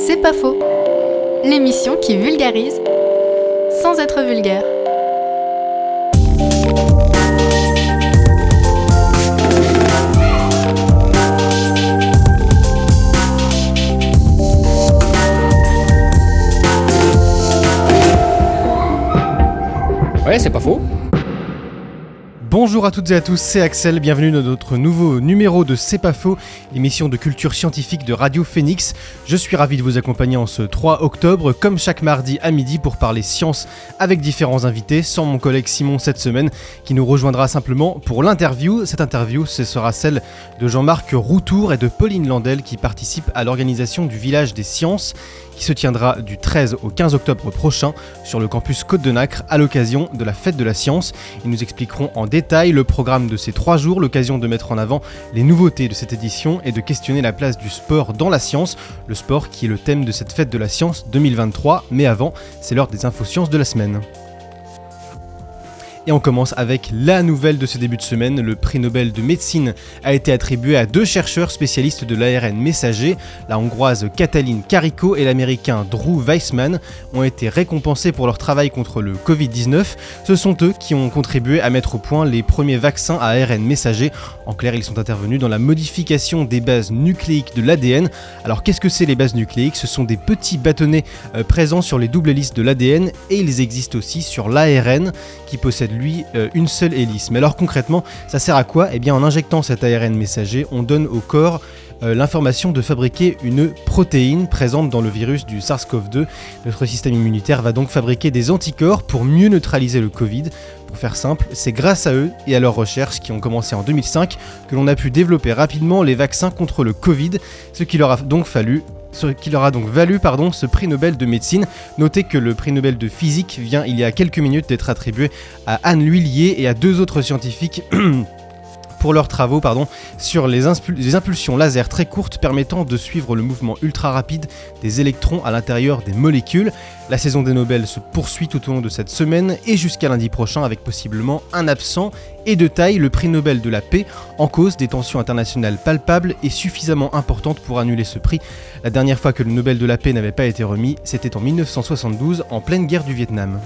C'est pas faux. L'émission qui vulgarise sans être vulgaire. Ouais, c'est pas faux. Bonjour à toutes et à tous, c'est Axel, bienvenue dans notre nouveau numéro de C'est pas faux, l'émission de culture scientifique de Radio Phoenix. Je suis ravi de vous accompagner en ce 3 octobre, comme chaque mardi à midi pour parler science avec différents invités, sans mon collègue Simon cette semaine, qui nous rejoindra simplement pour l'interview. Cette interview, ce sera celle de Jean-Marc Routour et de Pauline Landel qui participent à l'organisation du Village des Sciences, qui se tiendra du 13 au 15 octobre prochain sur le campus Côte de Nacre à l'occasion de la Fête de la Science. Ils nous expliqueront en détail le programme de ces 3 jours, l'occasion de mettre en avant les nouveautés de cette édition et de questionner la place du sport dans la science, le sport qui est le thème de cette Fête de la Science 2023. Mais avant, c'est l'heure des infosciences de la semaine. Et on commence avec la nouvelle de ce début de semaine. Le prix Nobel de médecine a été attribué à 2 chercheurs spécialistes de l'ARN messager. La hongroise Katalin Karikó et l'américain Drew Weissman ont été récompensés pour leur travail contre le Covid-19. Ce sont eux qui ont contribué à mettre au point les premiers vaccins à ARN messager. En clair, ils sont intervenus dans la modification des bases nucléiques de l'ADN. Alors qu'est-ce que c'est les bases nucléiques ? Ce sont des petits bâtonnets présents sur les doubles hélices de l'ADN et ils existent aussi sur l'ARN qui possède lui une seule hélice. Mais alors concrètement, ça sert à quoi ? Eh bien en injectant cet ARN messager, on donne au corps l'information de fabriquer une protéine présente dans le virus du SARS-CoV-2. Notre système immunitaire va donc fabriquer des anticorps pour mieux neutraliser le Covid. Pour faire simple, c'est grâce à eux et à leurs recherches qui ont commencé en 2005 que l'on a pu développer rapidement les vaccins contre le Covid, ce qui leur a donc valu ce prix Nobel de médecine. Notez que le prix Nobel de physique vient il y a quelques minutes d'être attribué à Anne L'Huillier et à 2 autres scientifiques pour leurs travaux sur les impulsions laser très courtes permettant de suivre le mouvement ultra rapide des électrons à l'intérieur des molécules. La saison des Nobel se poursuit tout au long de cette semaine et jusqu'à lundi prochain avec possiblement un absent et de taille, le prix Nobel de la paix, en cause des tensions internationales palpables et suffisamment importantes pour annuler ce prix. La dernière fois que le Nobel de la paix n'avait pas été remis, c'était en 1972, en pleine guerre du Vietnam.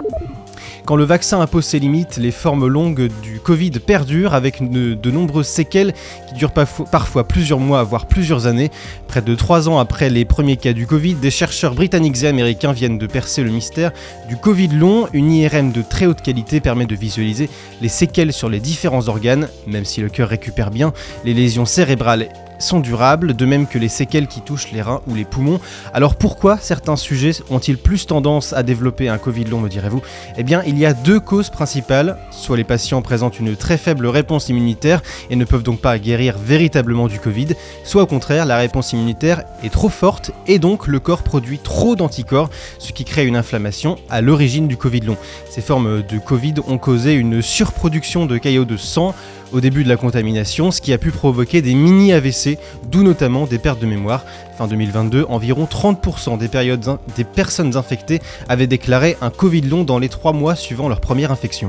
Quand le vaccin impose ses limites, les formes longues du Covid perdurent avec de nombreuses séquelles qui durent parfois plusieurs mois, voire plusieurs années. Près de 3 ans après les premiers cas du Covid, des chercheurs britanniques et américains viennent de percer le mystère du Covid long. Une IRM de très haute qualité permet de visualiser les séquelles sur les différents organes. Même si le cœur récupère bien, les lésions cérébrales sont durables, de même que les séquelles qui touchent les reins ou les poumons. Alors pourquoi certains sujets ont-ils plus tendance à développer un Covid long, me direz-vous ? Eh bien, il y a 2 causes principales. Soit les patients présentent une très faible réponse immunitaire et ne peuvent donc pas guérir véritablement du Covid, soit au contraire, la réponse immunitaire est trop forte et donc le corps produit trop d'anticorps, ce qui crée une inflammation à l'origine du Covid long. Ces formes de Covid ont causé une surproduction de caillots de sang au début de la contamination, ce qui a pu provoquer des mini-AVC, d'où notamment des pertes de mémoire. Fin 2022, environ 30% des personnes infectées avaient déclaré un Covid long dans les 3 mois suivant leur première infection.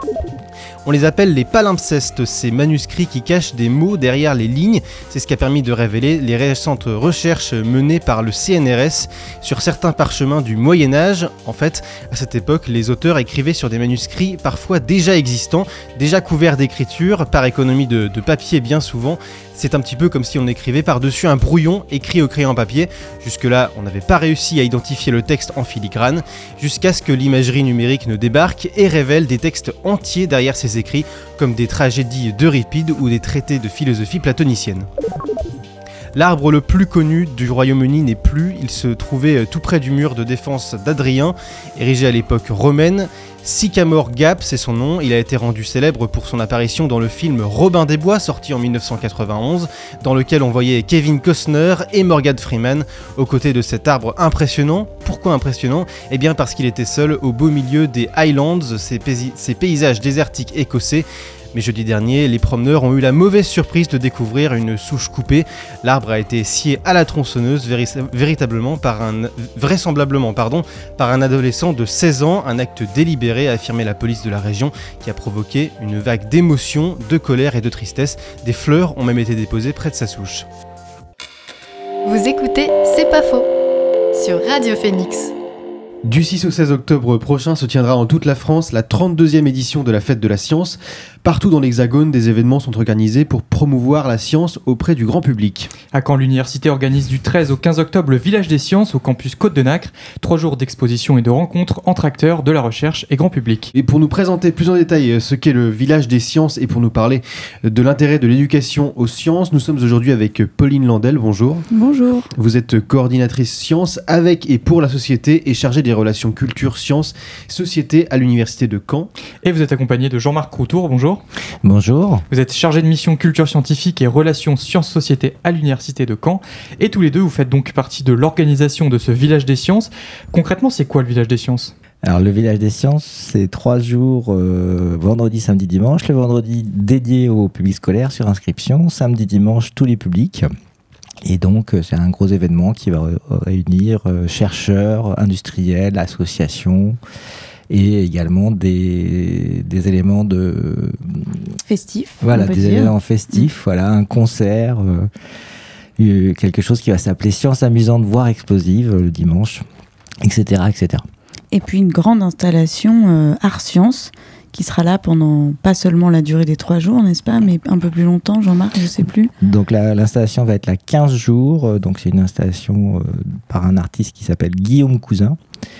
On les appelle les palimpsestes, ces manuscrits qui cachent des mots derrière les lignes. C'est ce qui a permis de révéler les récentes recherches menées par le CNRS sur certains parchemins du Moyen-Âge. En fait, à cette époque, les auteurs écrivaient sur des manuscrits parfois déjà existants, déjà couverts d'écriture, par économie de papier bien souvent. C'est un petit peu comme si on écrivait par-dessus un brouillon écrit au crayon papier. Jusque-là, on n'avait pas réussi à identifier le texte en filigrane, jusqu'à ce que l'imagerie numérique ne débarque et révèle des textes entiers derrière ces écrits, comme des tragédies d'Euripide ou des traités de philosophie platonicienne. L'arbre le plus connu du Royaume-Uni n'est plus, il se trouvait tout près du mur de défense d'Adrien, érigé à l'époque romaine. Sycamore Gap, c'est son nom, il a été rendu célèbre pour son apparition dans le film Robin des Bois, sorti en 1991, dans lequel on voyait Kevin Costner et Morgan Freeman aux côtés de cet arbre impressionnant. Pourquoi impressionnant ? Eh bien parce qu'il était seul au beau milieu des Highlands, ces paysages désertiques écossais. Mais jeudi dernier, les promeneurs ont eu la mauvaise surprise de découvrir une souche coupée. L'arbre a été scié à la tronçonneuse vraisemblablement par un adolescent de 16 ans, un acte délibéré, a affirmé la police de la région, qui a provoqué une vague d'émotion, de colère et de tristesse. Des fleurs ont même été déposées près de sa souche. Vous écoutez C'est pas faux, sur Radio Phoenix. Du 6 au 16 octobre prochain se tiendra en toute la France la 32e édition de la Fête de la Science. Partout dans l'Hexagone, des événements sont organisés pour promouvoir la science auprès du grand public. À Caen, l'université organise du 13 au 15 octobre le Village des Sciences au campus Côte-de-Nacre. 3 jours d'exposition et de rencontres entre acteurs de la recherche et grand public. Et pour nous présenter plus en détail ce qu'est le Village des Sciences et pour nous parler de l'intérêt de l'éducation aux sciences, nous sommes aujourd'hui avec Pauline Landel. Bonjour. Bonjour. Vous êtes coordinatrice sciences avec et pour la société et chargée des relations culture-sciences-société à l'université de Caen. Et vous êtes accompagné de Jean-Marc Routour. Bonjour. Bonjour. Vous êtes chargé de mission culture scientifique et relations sciences-société à l'université de Caen. Et tous les deux, vous faites donc partie de l'organisation de ce Village des Sciences. Concrètement, c'est quoi le Village des Sciences ? Alors le Village des Sciences, c'est 3 jours, vendredi, samedi, dimanche. Le vendredi dédié au public scolaire sur inscription, samedi, dimanche, tous les publics. Et donc, c'est un gros événement qui va réunir chercheurs, industriels, associations et également des éléments de... Festifs. Voilà, des éléments festifs, voilà, un concert, quelque chose qui va s'appeler Sciences amusantes, voire explosives, le dimanche, etc., etc. Et puis une grande installation art-sciences qui sera là pendant pas seulement la durée des 3 jours, n'est-ce pas, mais un peu plus longtemps, Jean-Marc, je sais plus. Donc l'installation va être là 15 jours, donc c'est une installation par un artiste qui s'appelle Guillaume Cousin,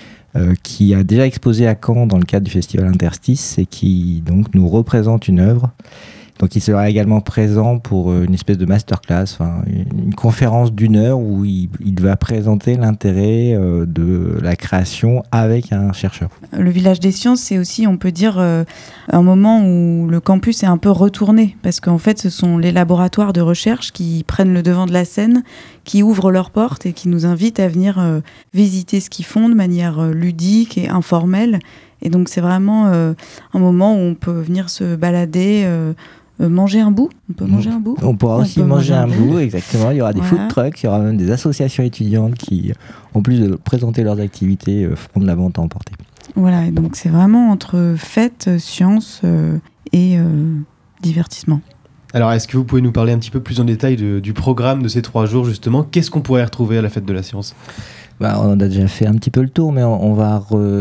qui a déjà exposé à Caen dans le cadre du festival Interstice et qui donc nous représente une œuvre. Donc il sera également présent pour une espèce de masterclass, une conférence d'1 heure où il va présenter l'intérêt de la création avec un chercheur. Le Village des Sciences, c'est aussi, on peut dire, un moment où le campus est un peu retourné, parce qu'en fait, ce sont les laboratoires de recherche qui prennent le devant de la scène, qui ouvrent leurs portes et qui nous invitent à venir visiter ce qu'ils font de manière ludique et informelle. Et donc c'est vraiment un moment où on peut venir se balader, manger un bout. On peut manger un bout. On pourra aussi manger un bout, exactement. Il y aura des food trucks, il y aura même des associations étudiantes qui, en plus de présenter leurs activités, feront de la vente à emporter. Voilà, et donc c'est vraiment entre fête, science et divertissement. Alors, est-ce que vous pouvez nous parler un petit peu plus en détail du programme de ces 3 jours, justement ? Qu'est-ce qu'on pourrait retrouver à la Fête de la Science ? On a déjà fait un petit peu le tour, mais on va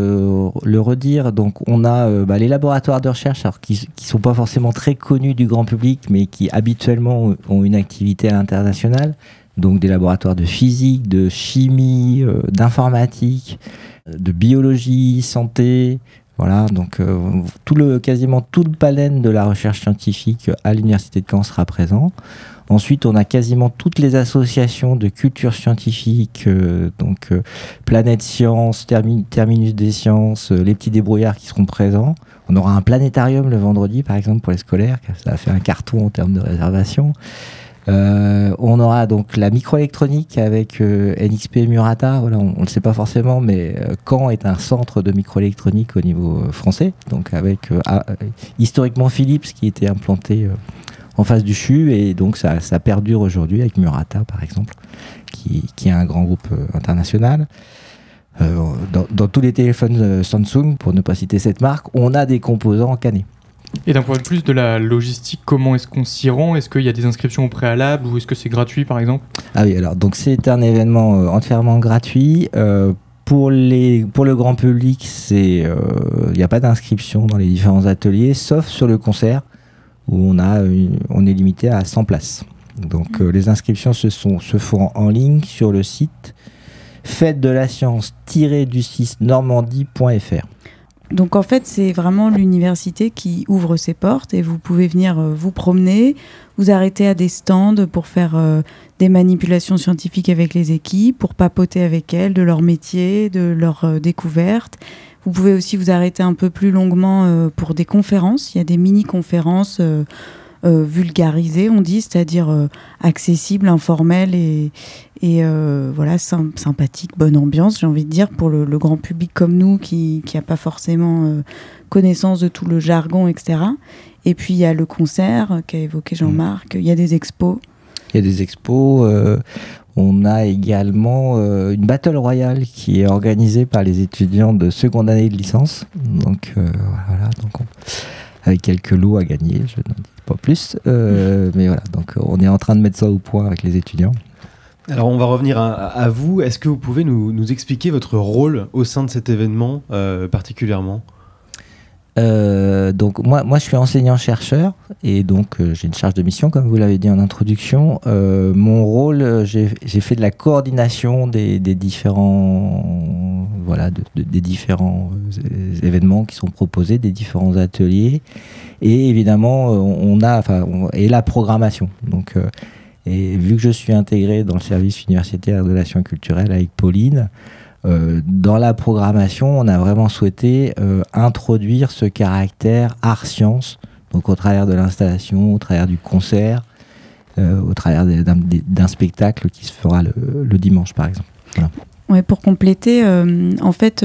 le redire. Donc, on a les laboratoires de recherche, alors qui sont pas forcément très connus du grand public, mais qui habituellement ont une activité à l'international. Donc, des laboratoires de physique, de chimie, d'informatique, de biologie, santé. Voilà, donc quasiment tout le panel de la recherche scientifique à l'université de Caen sera présent. Ensuite, on a quasiment toutes les associations de culture scientifique, Planète Science, Terminus des Sciences, les petits débrouillards qui seront présents. On aura un planétarium le vendredi, par exemple, pour les scolaires, car ça a fait un carton en termes de réservation. On aura donc la microélectronique avec NXP Murata. Voilà, on ne le sait pas forcément, mais Caen est un centre de microélectronique au niveau français, donc avec historiquement Philips qui était implanté en face du CHU, et donc ça perdure aujourd'hui avec Murata par exemple, qui est un grand groupe international. Dans tous les téléphones Samsung, pour ne pas citer cette marque, on a des composants cannés. Et d'un point de vue de la logistique, comment est-ce qu'on s'y rend ? Est-ce qu'il y a des inscriptions au préalable ou est-ce que c'est gratuit par exemple ? Ah oui, alors donc c'est un événement entièrement gratuit. Pour le grand public, il n'y a pas d'inscription dans les différents ateliers, sauf sur le concert où on est limité à 100 places. Donc les inscriptions se font en ligne sur le site fête-de-la-science-du-6normandie.fr. Donc en fait, c'est vraiment l'université qui ouvre ses portes et vous pouvez venir vous promener, vous arrêter à des stands pour faire des manipulations scientifiques avec les équipes, pour papoter avec elles de leur métier, de leurs découvertes. Vous pouvez aussi vous arrêter un peu plus longuement pour des conférences. Il y a des mini-conférences vulgarisées, on dit, c'est-à-dire accessibles, informelles et voilà, sympathiques, bonne ambiance, j'ai envie de dire, pour le grand public comme nous qui n'a pas forcément connaissance de tout le jargon, etc. Et puis il y a le concert qu'a évoqué Jean-Marc, il y a des expos. Il y a des expos. On a également une battle royale qui est organisée par les étudiants de seconde année de licence. Donc voilà, avec quelques lots à gagner, je n'en dis pas plus. Mais voilà, donc on est en train de mettre ça au point avec les étudiants. Alors on va revenir à vous. Est-ce que vous pouvez nous expliquer votre rôle au sein de cet événement particulièrement ? Donc moi je suis enseignant-chercheur et donc j'ai une charge de mission comme vous l'avez dit en introduction. Mon rôle, j'ai fait de la coordination des différents des différents événements qui sont proposés, des différents ateliers et évidemment et la programmation. Donc et vu que je suis intégré dans le service universitaire de l'action culturelle avec Pauline, dans la programmation, on a vraiment souhaité introduire ce caractère art-science, donc au travers de l'installation, au travers du concert, au travers d'un spectacle qui se fera le dimanche par exemple. Voilà. Ouais, pour compléter, en fait,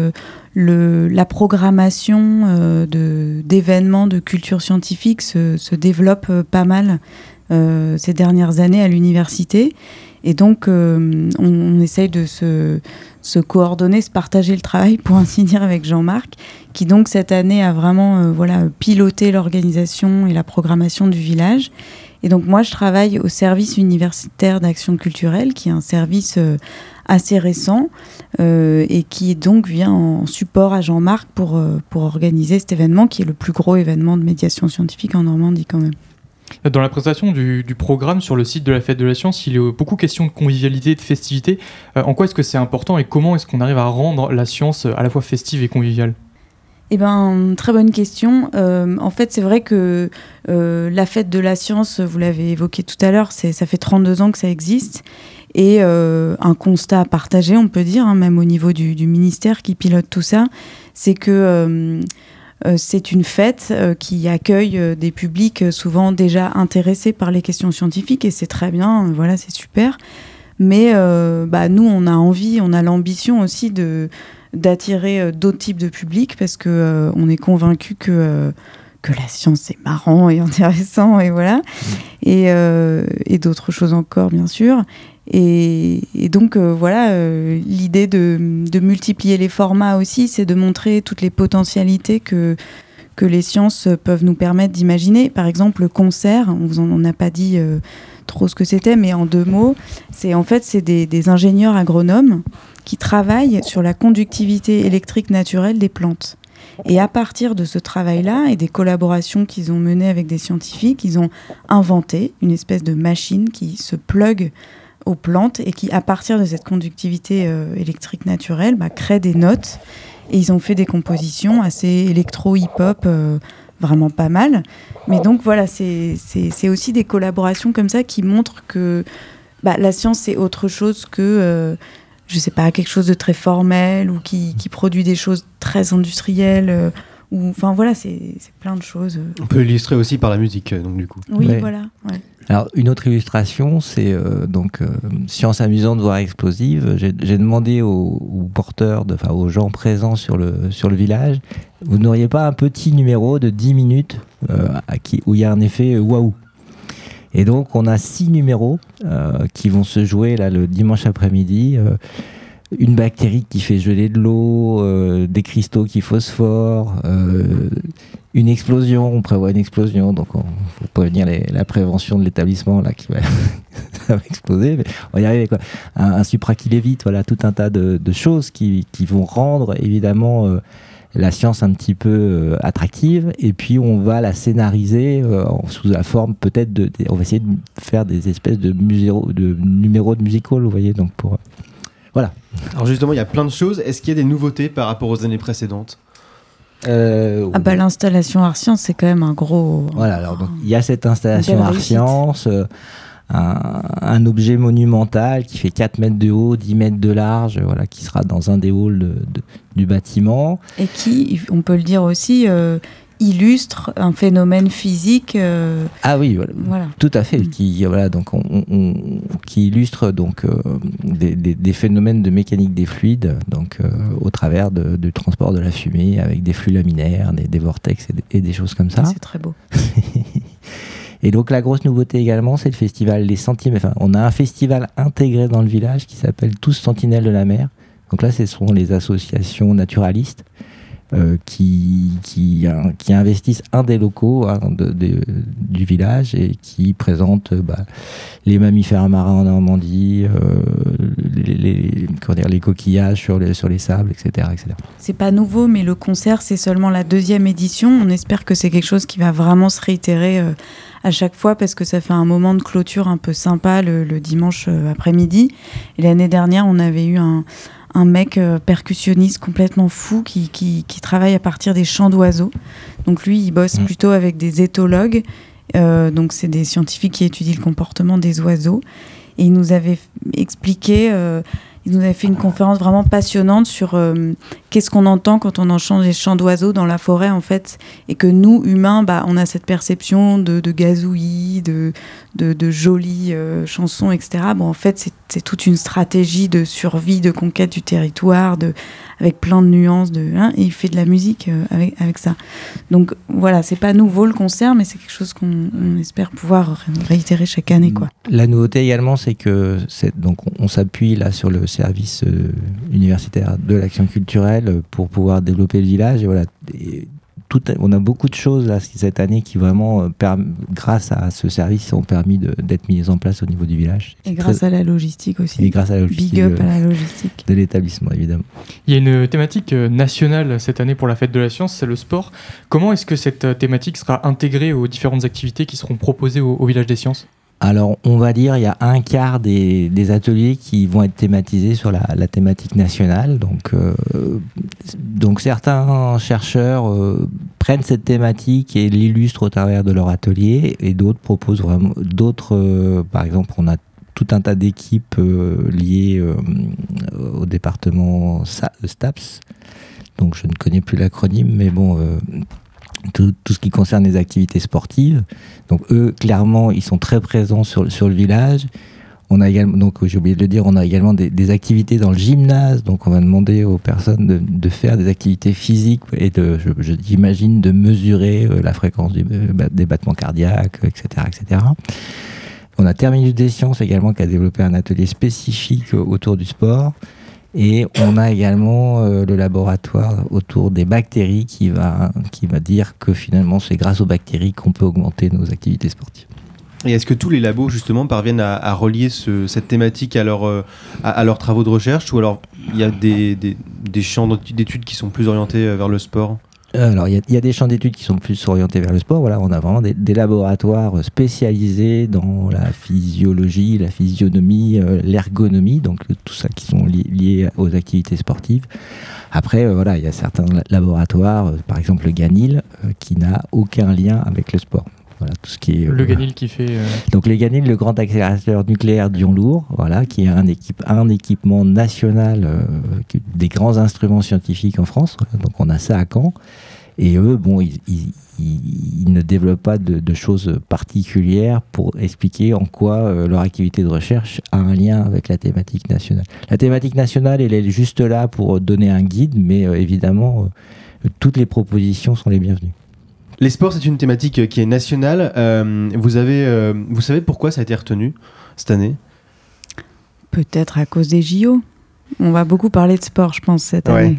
la programmation d'événements de culture scientifique se développe pas mal ces dernières années à l'université. Et donc, on essaye de se coordonner, se partager le travail, pour ainsi dire, avec Jean-Marc, qui donc cette année a vraiment piloté l'organisation et la programmation du village. Et donc moi, je travaille au service universitaire d'action culturelle, qui est un service assez récent et qui donc vient en support à Jean-Marc pour organiser cet événement, qui est le plus gros événement de médiation scientifique en Normandie quand même. Dans la présentation du programme sur le site de la Fête de la Science, il est beaucoup question de convivialité, de festivité. En quoi est-ce que c'est important et comment est-ce qu'on arrive à rendre la science à la fois festive et conviviale ? Eh ben, très bonne question. En fait, c'est vrai que la Fête de la Science, vous l'avez évoqué tout à l'heure, ça fait 32 ans que ça existe. Et un constat partagé, on peut dire, même au niveau du ministère qui pilote tout ça, c'est que c'est une fête qui accueille des publics souvent déjà intéressés par les questions scientifiques, et c'est très bien, voilà, c'est super. Mais nous, on a l'ambition aussi d'attirer d'autres types de publics, parce que on est convaincu que la science c'est marrant et intéressant, et voilà, et d'autres choses encore bien sûr. Et donc l'idée de multiplier les formats aussi, c'est de montrer toutes les potentialités que les sciences peuvent nous permettre d'imaginer. Par exemple, le concert, on n'a pas dit trop ce que c'était, mais en 2 mots, c'est des ingénieurs agronomes qui travaillent sur la conductivité électrique naturelle des plantes. Et à partir de ce travail-là et des collaborations qu'ils ont menées avec des scientifiques, ils ont inventé une espèce de machine qui se plug aux plantes et qui, à partir de cette conductivité électrique naturelle, crée des notes. Et ils ont fait des compositions assez électro-hip-hop, vraiment pas mal. Mais donc voilà, c'est aussi des collaborations comme ça qui montrent que la science, c'est autre chose que, je sais pas, quelque chose de très formel ou qui produit des choses très industrielles. Enfin voilà, c'est plein de choses. On peut illustrer aussi par la musique, donc du coup. Oui, Ouais. voilà. Ouais. Alors, une autre illustration, c'est science amusante, voire explosive. J'ai demandé aux porteurs, aux gens présents sur le village, vous n'auriez pas un petit numéro de 10 minutes où il y a un effet waouh. Et donc, on a 6 numéros qui vont se jouer là, le dimanche après-midi. Une bactérie qui fait geler de l'eau, des cristaux qui phosphorent, une explosion, on prévoit une explosion, donc il faut prévenir la prévention de l'établissement là qui va, ça va exploser, mais on va y arriver quoi. Un supra qui lévite, voilà, tout un tas de choses qui vont rendre évidemment la science un petit peu attractive, et puis on va la scénariser sous la forme peut-être on va essayer de faire des espèces de numéros de musical, vous voyez, donc pour... Voilà. Alors justement, il y a plein de choses. Est-ce qu'il y a des nouveautés par rapport aux années précédentes ? L'installation Art Science, c'est quand même un gros... Voilà, alors donc, il y a cette installation Art Science, un objet monumental qui fait 4 mètres de haut, 10 mètres de large, voilà, qui sera dans un des halls du bâtiment. Et qui, on peut le dire aussi... illustre un phénomène physique. Ah oui, voilà. Tout à fait, qui illustre donc des phénomènes de mécanique des fluides, donc au travers du transport de la fumée avec des flux laminaires, des vortex et des choses comme ça. C'est très beau. Et donc la grosse nouveauté également, c'est le festival Les Sentinelles. Enfin, on a un festival intégré dans le village qui s'appelle Tous Sentinelles de la Mer. Donc là, ce sont les associations naturalistes qui investissent un des locaux du village et qui présentent les mammifères marins en Normandie, les coquillages sur les sables, etc., etc. C'est pas nouveau, mais le concert, c'est seulement la 2e édition. On espère que c'est quelque chose qui va vraiment se réitérer à chaque fois parce que ça fait un moment de clôture un peu sympa le dimanche après-midi. Et l'année dernière, on avait eu un mec percussionniste complètement fou qui travaille à partir des chants d'oiseaux. Donc lui, il bosse plutôt avec des éthologues. Donc c'est des scientifiques qui étudient le comportement des oiseaux. Et il nous avait expliqué... il nous avait fait une conférence vraiment passionnante sur qu'est-ce qu'on entend quand on entend les chants d'oiseaux dans la forêt, en fait. Et que nous, humains, on a cette perception de gazouillis, de jolies chansons, etc. En fait, c'est toute une stratégie de survie, de conquête du territoire, avec plein de nuances. Et il fait de la musique avec ça. Donc voilà, c'est pas nouveau le concert, mais c'est quelque chose qu'on espère pouvoir réitérer chaque année, quoi. La nouveauté également, c'est que donc on s'appuie là sur le service universitaire de l'action culturelle pour pouvoir développer le village. Et voilà, on a beaucoup de choses là cette année qui vraiment, grâce à ce service, ont permis d'être mises en place au niveau du village. Et grâce à la logistique aussi. Et grâce à la logistique. Big up à la logistique. De l'établissement, évidemment. Il y a une thématique nationale cette année pour la fête de la science, c'est le sport. Comment est-ce que cette thématique sera intégrée aux différentes activités qui seront proposées au village des sciences ? Alors, on va dire, il y a un quart des ateliers qui vont être thématisés sur la thématique nationale. Donc certains chercheurs prennent cette thématique et l'illustrent au travers de leur atelier, et d'autres proposent vraiment par exemple, on a tout un tas d'équipes liées au département STAPS. Donc, je ne connais plus l'acronyme, mais bon... Tout ce qui concerne les activités sportives. Donc eux, clairement, ils sont très présents sur le village. On a également, donc j'ai oublié de le dire, on a également des activités dans le gymnase. Donc on va demander aux personnes de faire des activités physiques et j'imagine de mesurer la fréquence des battements cardiaques, etc., etc. On a Terminus des sciences également qui a développé un atelier spécifique autour du sport. Et on a également le laboratoire autour des bactéries qui va dire que finalement c'est grâce aux bactéries qu'on peut augmenter nos activités sportives. Et est-ce que tous les labos justement parviennent à relier cette thématique à leurs travaux de recherche, ou alors il y a des champs d'études qui sont plus orientés vers le sport ? Alors, il y a des champs d'études qui sont plus orientés vers le sport. Voilà, on a vraiment des laboratoires spécialisés dans la physiologie, la physionomie, l'ergonomie, donc tout ça qui sont liés aux activités sportives. Après, il y a certains laboratoires, par exemple le GANIL, qui n'a aucun lien avec le sport. Voilà, tout ce qui est, le GANIL qui fait... Donc le GANIL, le grand accélérateur nucléaire Dion-Lourd, qui est un équipement national des grands instruments scientifiques en France. Voilà, donc on a ça à Caen. Et eux, ils ne développent pas de choses particulières pour expliquer en quoi leur activité de recherche a un lien avec la thématique nationale. La thématique nationale, elle est juste là pour donner un guide, mais évidemment, toutes les propositions sont les bienvenues. Les sports, c'est une thématique qui est nationale. Vous savez pourquoi ça a été retenu cette année ? Peut-être à cause des JO. On va beaucoup parler de sport, je pense, cette année.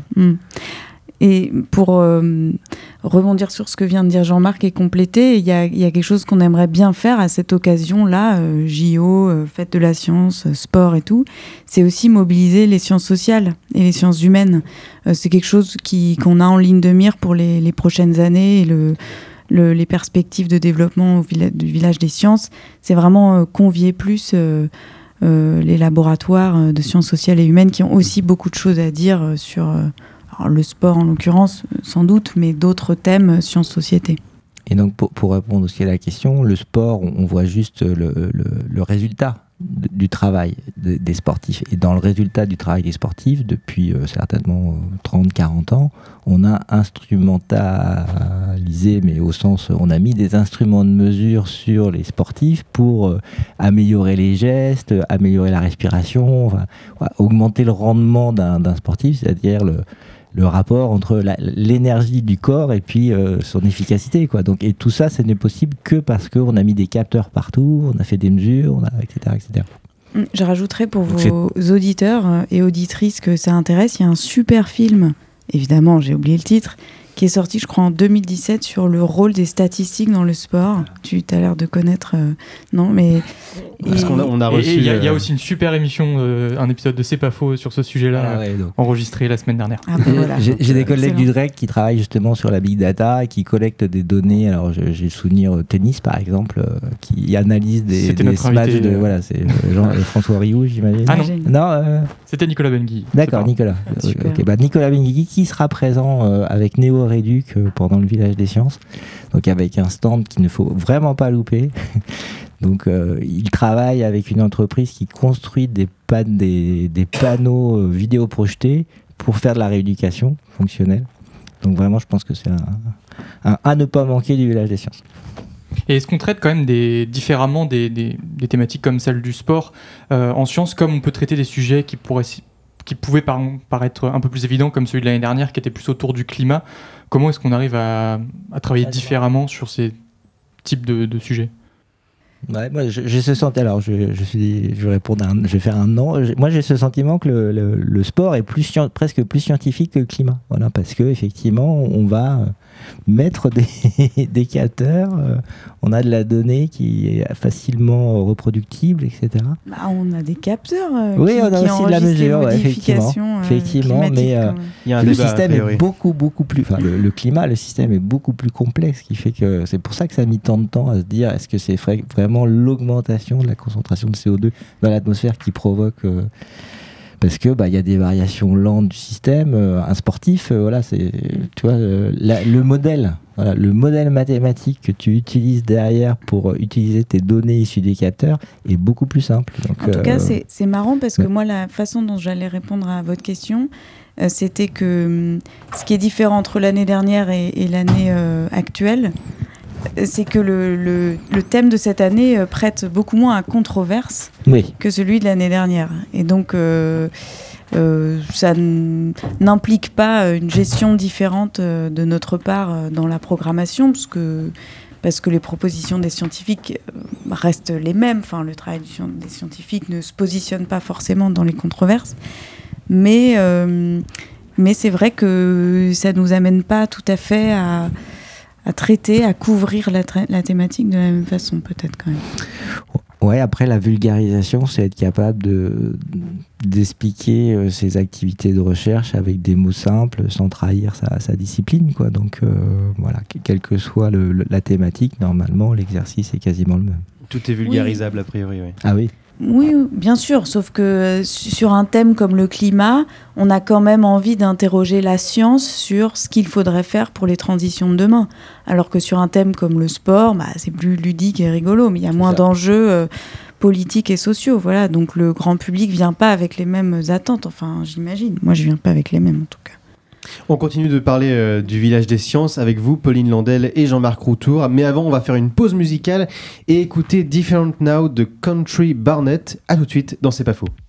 Et pour rebondir sur ce que vient de dire Jean-Marc et compléter, il y a quelque chose qu'on aimerait bien faire à cette occasion-là, JO, fête de la science, sport et tout, c'est aussi mobiliser les sciences sociales et les sciences humaines. C'est quelque chose qu'on a en ligne de mire pour les prochaines années, et les perspectives de développement du village des sciences. C'est vraiment convier plus les laboratoires de sciences sociales et humaines qui ont aussi beaucoup de choses à dire sur... Alors, le sport en l'occurrence, sans doute, mais d'autres thèmes, sciences-société. Et donc pour répondre aussi à la question, le sport, on voit juste le résultat du travail des sportifs. Et dans le résultat du travail des sportifs, depuis certainement 30-40 ans, on a instrumentalisé, mais au sens, on a mis des instruments de mesure sur les sportifs pour améliorer les gestes, améliorer la respiration, augmenter le rendement d'un sportif, c'est-à-dire le rapport entre l'énergie du corps et puis son efficacité, quoi. Donc, et tout ça, ce n'est possible que parce qu'on a mis des capteurs partout, on a fait des mesures, etc., etc. Je rajouterais pour vos auditeurs et auditrices que ça intéresse, il y a un super film évidemment, j'ai oublié le titre, qui est sorti, je crois, en 2017 sur le rôle des statistiques dans le sport. Tu as l'air de connaître, non, mais... Parce qu'on a reçu... Il y a aussi une super émission, un épisode de C'est pas faux sur ce sujet-là, enregistré la semaine dernière. Ah bah voilà. J'ai des collègues du DREC qui travaillent justement sur la big data et qui collectent des données. Alors j'ai le souvenir tennis par exemple, qui analyse des matchs de... Voilà, c'est François Rioux, j'imagine. Ah non, c'était Nicolas Benguigui. D'accord, Nicolas. Nicolas Benguigui qui sera présent avec Néo Réduc pendant le Village des Sciences, donc avec un stand qu'il ne faut vraiment pas louper. Donc il travaille avec une entreprise qui construit des panneaux vidéo projetés pour faire de la rééducation fonctionnelle. Donc vraiment, je pense que c'est un à ne pas manquer du Village des Sciences. Et est-ce qu'on traite quand même différemment des thématiques comme celle du sport en sciences, comme on peut traiter des sujets qui pouvaient paraître un peu plus évidents, comme celui de l'année dernière, qui était plus autour du climat? Comment est-ce qu'on arrive à travailler différemment sur ces types de sujets? Ouais, moi j'ai ce sentiment. Alors je vais répondre je vais faire un non. Moi j'ai ce sentiment que le sport est presque plus scientifique que le climat. Voilà, parce que effectivement on va mettre des capteurs, on a de la donnée qui est facilement reproductible, etc. Bah, on a des capteurs oui, qui on a aussi de la mesure, effectivement, mais le système est beaucoup plus... Enfin, le climat, le système est beaucoup plus complexe, qui fait que c'est pour ça que ça a mis tant de temps à se dire est-ce que c'est vraiment l'augmentation de la concentration de CO2 dans l'atmosphère qui provoque... parce que y a des variations lentes du système. Un sportif, tu vois, le modèle mathématique que tu utilises derrière pour utiliser tes données issues des capteurs est beaucoup plus simple. Donc, en tout cas, c'est marrant parce que moi, la façon dont j'allais répondre à votre question, c'était que ce qui est différent entre l'année dernière et l'année actuelle, c'est que le thème de cette année prête beaucoup moins à controverse que celui de l'année dernière. Et donc, ça n'implique pas une gestion différente de notre part dans la programmation, parce que les propositions des scientifiques restent les mêmes. Enfin, le travail des scientifiques ne se positionne pas forcément dans les controverses. Mais c'est vrai que ça ne nous amène pas tout à fait à traiter, à couvrir la thématique de la même façon, peut-être quand même. Ouais, après la vulgarisation, c'est être capable d'expliquer ses activités de recherche avec des mots simples, sans trahir sa discipline, quoi. Donc voilà, quelle que soit la thématique, normalement, l'exercice est quasiment le même. Tout est vulgarisable a priori, oui. Ah oui. Oui, bien sûr, sauf que sur un thème comme le climat, on a quand même envie d'interroger la science sur ce qu'il faudrait faire pour les transitions de demain. Alors que sur un thème comme le sport, c'est plus ludique et rigolo, mais il y a moins d'enjeux politiques et sociaux. Voilà, donc le grand public vient pas avec les mêmes attentes, enfin j'imagine. Moi je viens pas avec les mêmes en tout cas. On continue de parler du Village des Sciences avec vous, Pauline Landel et Jean-Marc Routour. Mais avant, on va faire une pause musicale et écouter Different Now de Country Barnett. À tout de suite dans C'est pas faux.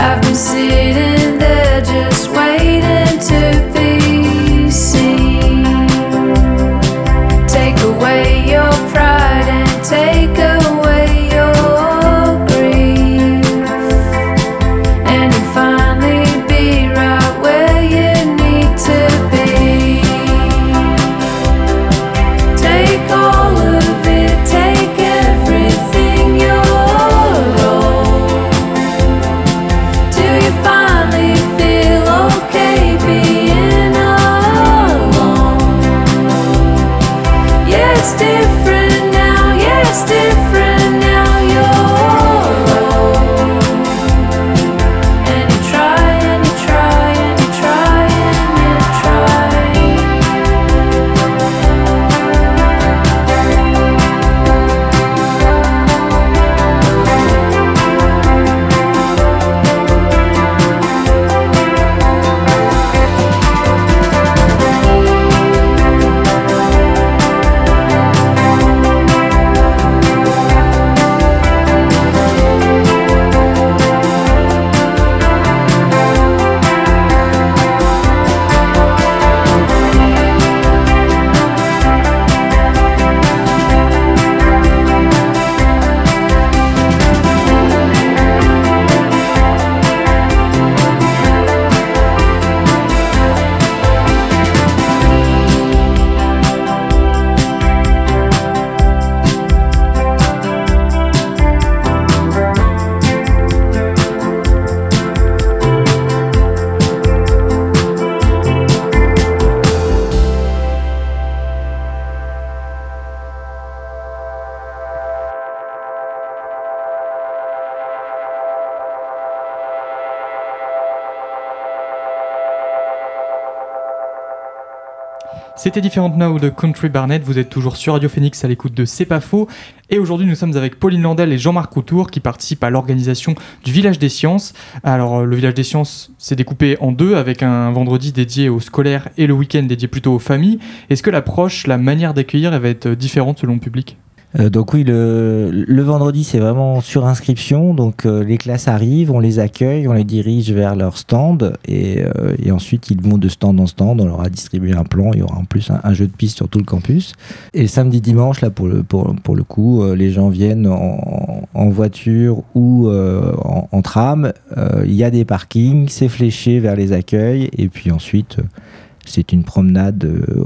I've been sitting there just waiting to be seen. Take away your pride and take away your grief, and you'll finally be right where you need to be. Take all of it, take everything you're own. Do you finally feel okay being alone? Yeah, it's different now, yeah, it's different now, you're old. And you try and you try and you try and you try. C'était Different Now de Country Barnett, vous êtes toujours sur Radio Phoenix à l'écoute de C'est pas faux, et aujourd'hui nous sommes avec Pauline Landel et Jean-Marc Coutour qui participent à l'organisation du Village des Sciences. Alors le Village des Sciences s'est découpé en deux avec un vendredi dédié aux scolaires et le week-end dédié plutôt aux familles. Est-ce que l'approche, la manière d'accueillir elle va être différente selon le public ? Donc oui, le vendredi c'est vraiment sur inscription, donc les classes arrivent, on les accueille, on les dirige vers leur stand et ensuite ils vont de stand en stand, on leur a distribué un plan, il y aura en plus un jeu de piste sur tout le campus. Et samedi dimanche, là pour le coup, les gens viennent en voiture ou en tram, il y a des parkings, c'est fléché vers les accueils et puis ensuite c'est une promenade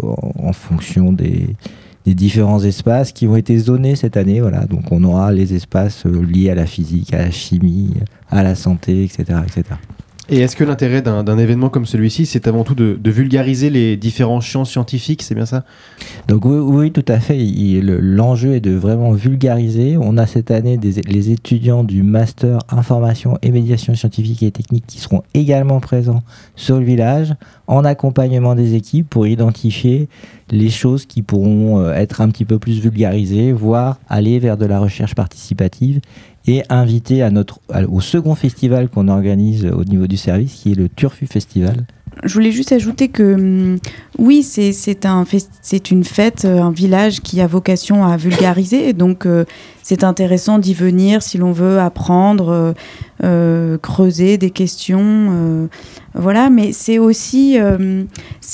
en fonction des différents espaces qui ont été zonés cette année. Voilà. Donc on aura les espaces liés à la physique, à la chimie, à la santé, etc. etc. Et est-ce que l'intérêt d'un événement comme celui-ci, c'est avant tout de vulgariser les différents champs scientifiques, c'est bien ça ? Donc oui, tout à fait. L'enjeu est de vraiment vulgariser. On a cette année les étudiants du Master Information et Médiation Scientifique et Technique qui seront également présents sur le village en accompagnement des équipes pour identifier les choses qui pourront être un petit peu plus vulgarisées, voire aller vers de la recherche participative et inviter au second festival qu'on organise au niveau du service, qui est le Turfu Festival. Je voulais juste ajouter que oui, c'est une fête, un village qui a vocation à vulgariser, et donc c'est intéressant d'y venir si l'on veut apprendre, creuser des questions, voilà. Mais c'est aussi un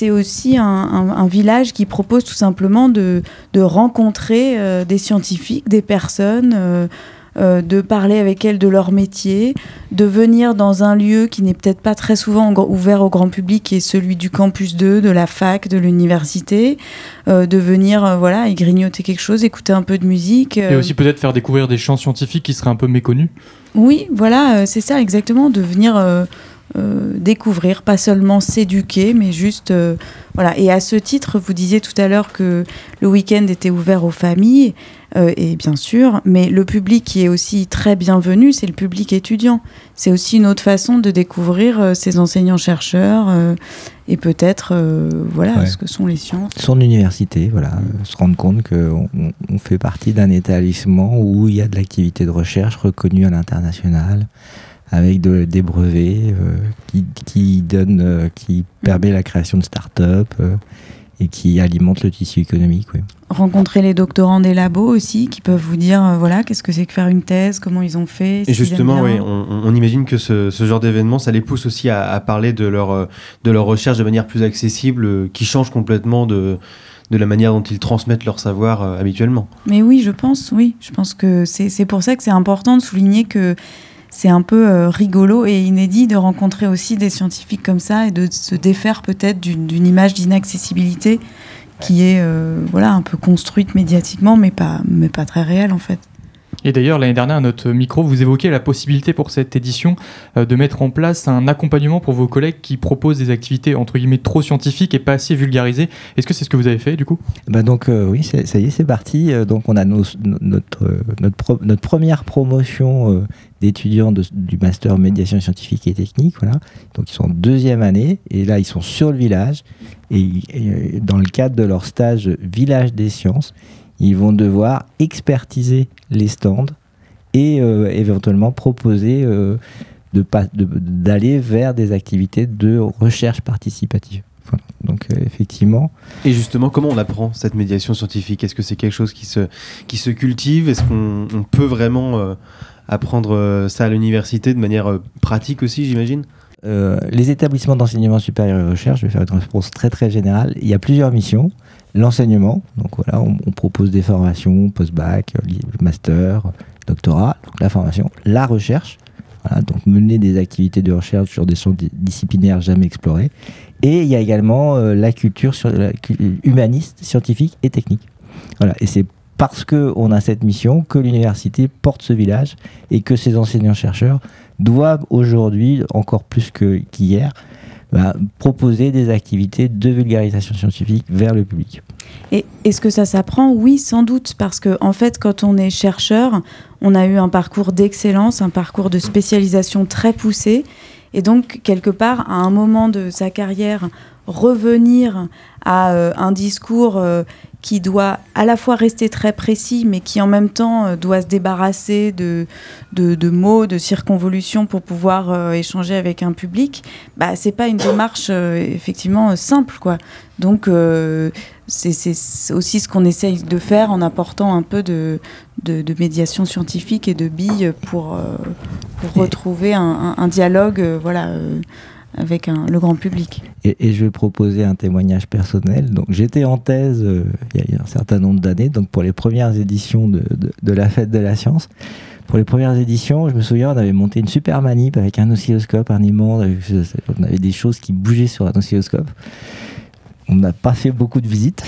village qui propose tout simplement de rencontrer des scientifiques, des personnes. De parler avec elles de leur métier, de venir dans un lieu qui n'est peut-être pas très souvent ouvert au grand public, qui est celui du campus 2, de la fac, de l'université, de venir y grignoter quelque chose, écouter un peu de musique. Et aussi peut-être faire découvrir des champs scientifiques qui seraient un peu méconnus. Oui, voilà, c'est ça exactement, de venir découvrir, pas seulement s'éduquer, mais juste... voilà. Et à ce titre, vous disiez tout à l'heure que le week-end était ouvert aux familles, et bien sûr, mais le public qui est aussi très bienvenu, c'est le public étudiant. C'est aussi une autre façon de découvrir ces enseignants-chercheurs et peut-être ce que sont les sciences. Son université, se rendre compte qu'on fait partie d'un établissement où il y a de l'activité de recherche reconnue à l'international, avec des brevets qui permet la création de start-up et qui alimentent le tissu économique. Oui. Rencontrer les doctorants des labos aussi, qui peuvent vous dire voilà, qu'est-ce que c'est que faire une thèse, comment ils ont fait. Et justement, oui, on imagine que ce genre d'événement, ça les pousse aussi à parler de leur recherche de manière plus accessible, qui change complètement de la manière dont ils transmettent leur savoir habituellement. Mais oui, je pense que c'est pour ça que c'est important de souligner que c'est un peu rigolo et inédit de rencontrer aussi des scientifiques comme ça et de se défaire peut-être d'une image d'inaccessibilité qui est un peu construite médiatiquement, mais pas très réelle en fait. Et d'ailleurs, l'année dernière, à notre micro, vous évoquiez la possibilité pour cette édition de mettre en place un accompagnement pour vos collègues qui proposent des activités entre guillemets trop scientifiques et pas assez vulgarisées. Est-ce que c'est ce que vous avez fait du coup ? Oui, ça y est, c'est parti. Donc on a notre première promotion d'étudiants du master médiation scientifique et technique. Voilà. Donc ils sont en 2e année et là ils sont sur le village et dans le cadre de leur stage Village des sciences, ils vont devoir expertiser les stands et éventuellement proposer d'aller vers des activités de recherche participative. Voilà. Donc effectivement. Et justement, comment on apprend cette médiation scientifique ? Est-ce que c'est quelque chose qui se cultive ? Est-ce qu'on peut vraiment apprendre ça à l'université de manière pratique aussi, j'imagine ? Les établissements d'enseignement supérieur et de recherche, je vais faire une réponse très très générale. Il y a plusieurs missions. L'enseignement, donc voilà, on propose des formations, post-bac, master, doctorat, donc la formation, la recherche, voilà, donc mener des activités de recherche sur des champs disciplinaires jamais explorés. Et il y a également la culture humaniste, scientifique et technique. Voilà, et c'est parce qu'on a cette mission que l'université porte ce village et que ses enseignants-chercheurs doivent aujourd'hui, encore plus qu'hier, proposer des activités de vulgarisation scientifique vers le public. Et est-ce que ça s'apprend ? Oui, sans doute, parce que en fait, quand on est chercheur, on a eu un parcours d'excellence, un parcours de spécialisation très poussé, et donc quelque part, à un moment de sa carrière, revenir à un discours qui doit à la fois rester très précis, mais qui en même temps doit se débarrasser de mots, de circonvolutions pour pouvoir échanger avec un public, c'est pas une démarche effectivement simple, quoi. Donc c'est aussi ce qu'on essaye de faire en apportant un peu de médiation scientifique et de billes pour retrouver un dialogue, avec le grand public. Et je vais proposer un témoignage personnel. Donc, j'étais en thèse il y a un certain nombre d'années, donc pour les premières éditions de la Fête de la Science. Pour les premières éditions, je me souviens, on avait monté une super manip avec un oscilloscope, un aimant, on avait des choses qui bougeaient sur un oscilloscope. On n'a pas fait beaucoup de visites.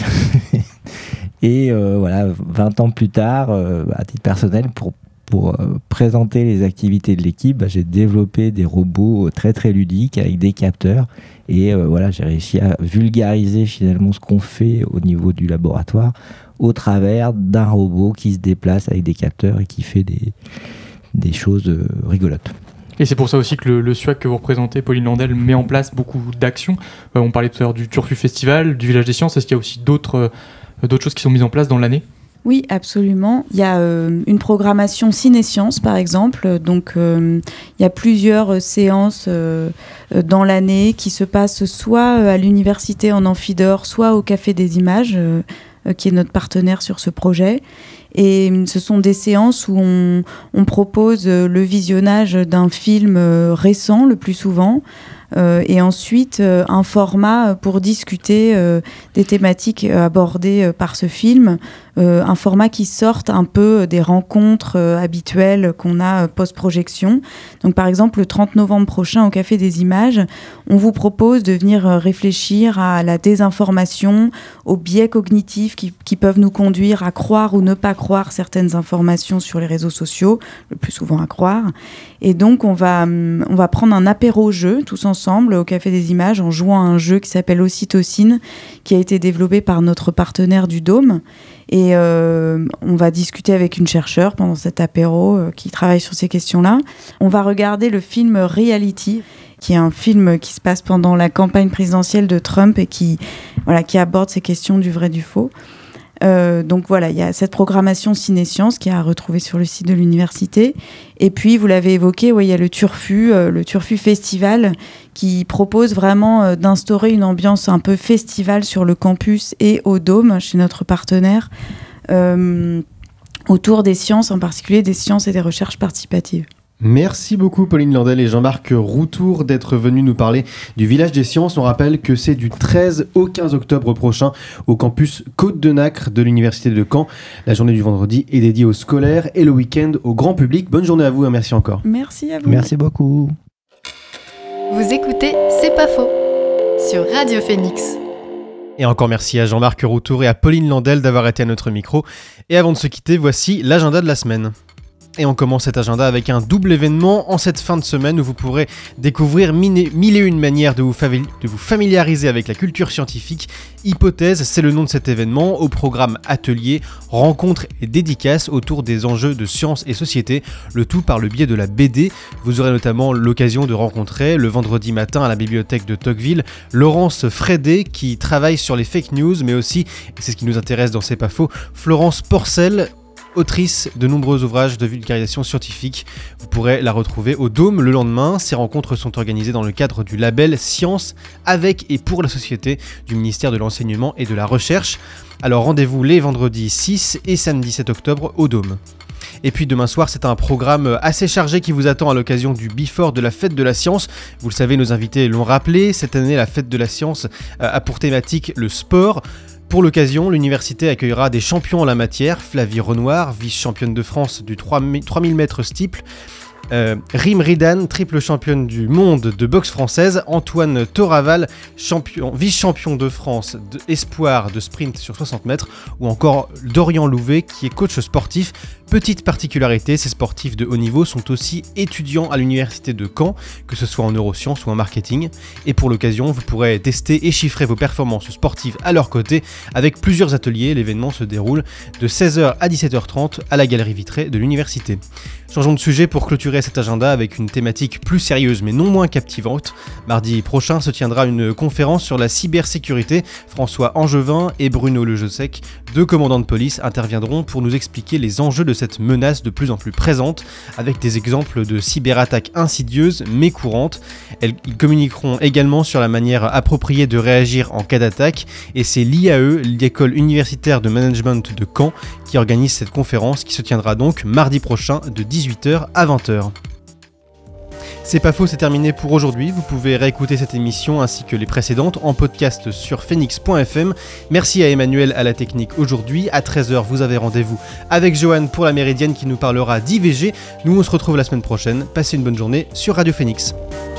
Et 20 ans plus tard, à titre personnel, pour présenter les activités de l'équipe, j'ai développé des robots très très ludiques avec des capteurs et j'ai réussi à vulgariser finalement ce qu'on fait au niveau du laboratoire au travers d'un robot qui se déplace avec des capteurs et qui fait des choses rigolotes. Et c'est pour ça aussi que le SUAC que vous représentez, Pauline Landel, met en place beaucoup d'actions. On parlait tout à l'heure du Turfu Festival, du Village des Sciences. Est-ce qu'il y a aussi d'autres choses qui sont mises en place dans l'année ? Oui, absolument. Il y a une programmation ciné-sciences, par exemple. Donc, il y a plusieurs séances dans l'année qui se passent soit à l'université en Amphidore, soit au Café des Images, qui est notre partenaire sur ce projet. Et ce sont des séances où on propose le visionnage d'un film récent, le plus souvent, et ensuite un format pour discuter des thématiques abordées par ce film, un format qui sorte un peu des rencontres habituelles qu'on a post-projection. Donc par exemple, le 30 novembre prochain au Café des Images, on vous propose de venir réfléchir à la désinformation, aux biais cognitifs qui peuvent nous conduire à croire ou ne pas croire certaines informations sur les réseaux sociaux, le plus souvent à croire. Et donc on va prendre un apéro-jeu tous ensemble au Café des Images en jouant à un jeu qui s'appelle Ocytocine, qui a été développé par notre partenaire du Dôme. Et on va discuter avec une chercheure pendant cet apéro qui travaille sur ces questions-là. On va regarder le film Reality, qui est un film qui se passe pendant la campagne présidentielle de Trump et qui aborde ces questions du vrai du faux. Donc voilà, il y a cette programmation ciné-sciences qui est à retrouver sur le site de l'université. Et puis, vous l'avez évoqué, il y a le Turfu Festival, qui propose vraiment d'instaurer une ambiance un peu festival sur le campus et au Dôme, chez notre partenaire, autour des sciences, en particulier des sciences et des recherches participatives. Merci beaucoup Pauline Landel et Jean-Marc Routour d'être venus nous parler du Village des Sciences. On rappelle que c'est du 13 au 15 octobre prochain au campus Côte-de-Nacre de l'Université de Caen. La journée du vendredi est dédiée aux scolaires et le week-end au grand public. Bonne journée à vous et merci encore. Merci à vous. Merci beaucoup. Vous écoutez C'est pas faux sur Radio Phoenix. Et encore merci à Jean-Marc Routour et à Pauline Landel d'avoir été à notre micro. Et avant de se quitter, voici l'agenda de la semaine. Et on commence cet agenda avec un double événement en cette fin de semaine où vous pourrez découvrir mille et une manières de vous familiariser avec la culture scientifique. Hypothèse, c'est le nom de cet événement, au programme ateliers, rencontres et dédicaces autour des enjeux de sciences et société, le tout par le biais de la BD. Vous aurez notamment l'occasion de rencontrer le vendredi matin à la bibliothèque de Tocqueville Laurence Frédé qui travaille sur les fake news, mais aussi, et c'est ce qui nous intéresse dans C'est pas faux, Florence Porcel, autrice de nombreux ouvrages de vulgarisation scientifique. Vous pourrez la retrouver au Dôme le lendemain. Ces rencontres sont organisées dans le cadre du label Science avec et pour la société du ministère de l'Enseignement et de la Recherche. Alors rendez-vous les vendredis 6 et samedi 7 octobre au Dôme. Et puis demain soir, c'est un programme assez chargé qui vous attend à l'occasion du Before de la Fête de la Science. Vous le savez, nos invités l'ont rappelé, cette année la Fête de la Science a pour thématique le sport. Pour l'occasion, l'université accueillera des champions en la matière, Flavie Renoir, vice-championne de France du 3000 mètres steeple, Rim Ridan, triple championne du monde de boxe française, Antoine Toraval, vice-champion de France espoir de sprint sur 60 mètres, ou encore Dorian Louvet qui est coach sportif. Petite particularité, ces sportifs de haut niveau sont aussi étudiants à l'université de Caen, que ce soit en neurosciences ou en marketing. Et pour l'occasion, vous pourrez tester et chiffrer vos performances sportives à leur côté avec plusieurs ateliers. L'événement se déroule de 16h à 17h30 à la galerie vitrée de l'université. Changeons de sujet pour clôturer cet agenda avec une thématique plus sérieuse mais non moins captivante. Mardi prochain se tiendra une conférence sur la cybersécurité. François Angevin et Bruno Lejosec, deux commandants de police, interviendront pour nous expliquer les enjeux de cette menace de plus en plus présente, avec des exemples de cyberattaques insidieuses mais courantes. Ils communiqueront également sur la manière appropriée de réagir en cas d'attaque, et c'est l'IAE, l'école universitaire de management de Caen, qui organise cette conférence qui se tiendra donc mardi prochain de 18h à 20h. C'est pas faux, c'est terminé pour aujourd'hui. Vous pouvez réécouter cette émission ainsi que les précédentes en podcast sur phoenix.fm. Merci à Emmanuel à la technique aujourd'hui. À 13h, vous avez rendez-vous avec Johan pour la Méridienne qui nous parlera d'IVG. Nous, on se retrouve la semaine prochaine. Passez une bonne journée sur Radio Phoenix.